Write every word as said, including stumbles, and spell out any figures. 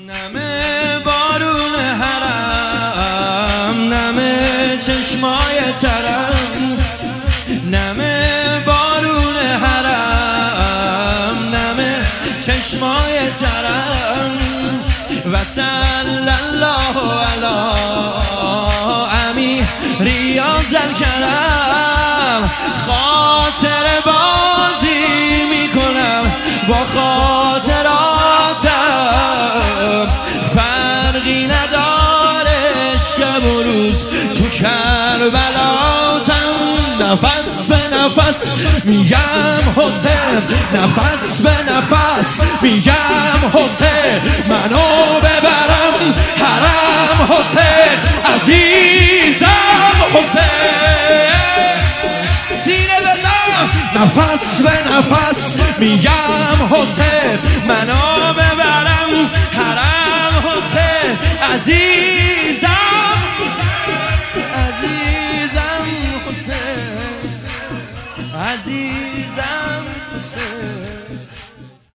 نمه بارون حرم، نمه چشمای ترم، نمه بارون حرم، نمه چشمای ترم. و صلی الله علی امیر الکرم. خاطر بازی میکنم با خاطراتم، فرقی نداره شب و روز تو کربلاتم. نفس به نفس میگم حسین، نفس به نفس میگم حسین، منو ببرم حرم حسین، عزیزم حسین. سینه بزن. نفس به نفس میگم حسین، منو ببرم حرم حسین، عزیزم عزیزم حسین، عزیزم حسین.